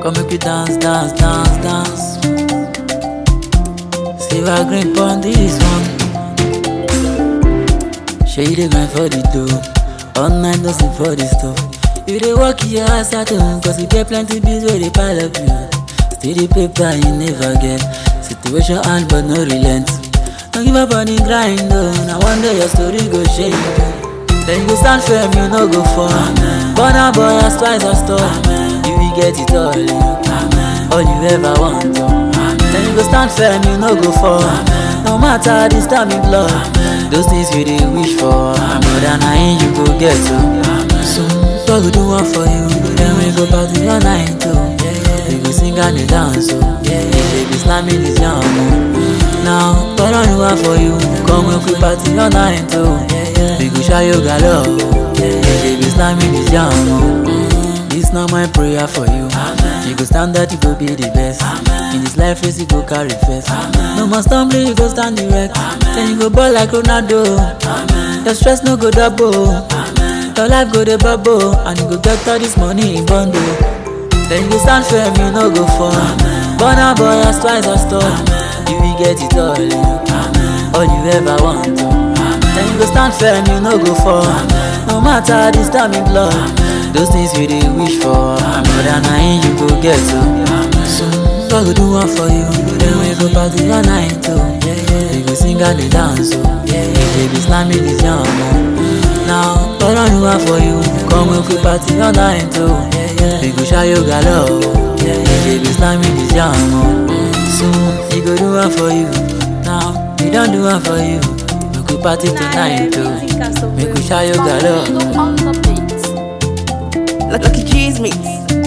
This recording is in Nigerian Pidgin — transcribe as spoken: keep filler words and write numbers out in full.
Come make we dance, dance, dance, dance. Silver green pon this one. Shey you dey grind for the dough, all night no sleep for the stuff. You dey work your ass out home, cause you get plenty bills where they pile up you. Still the paper you never get, situation hard but no relent. Don't give up on the grind though, now one day your story go change. Then you go stand firm, you no go fall. Burn a boy as twice as tall. You will get it all, you. All you ever want. Then you go stand firm, you no go fall. No matter this time in blood, those things you dey wish for, more than I you go get to. So God go do one for you, then we go party all night too. We go sing and the dance so. Baby slamming this jam. Now God do one for you, come we go party all night too. We go show you love, baby slamming this jam. This not my prayer for you. You go stand that you go be the best. In this life race you go carry first. No more stumbling, you go stand direct. Then you go ball like Ronaldo. Your stress no go double. Your life go the bubble, and you go get all this money in bundle. Then you go stand firm, you no go fall. Burn a boy as twice as tall. You will get it all, you. All you ever want. Then you go stand firm, you no go fall. No matter this time in blood, those things you dey wish for, more than I you go get to. So God go do one for you, then we go party all night too. We go sing and the dance so. Baby slamming this jam. Now God do one for you, come we go party all night too. We go show you love, baby slamming this jam. So he go do one for you, now he don't do one for you. We go party tonight too. We go show you love. Lucky G's mix.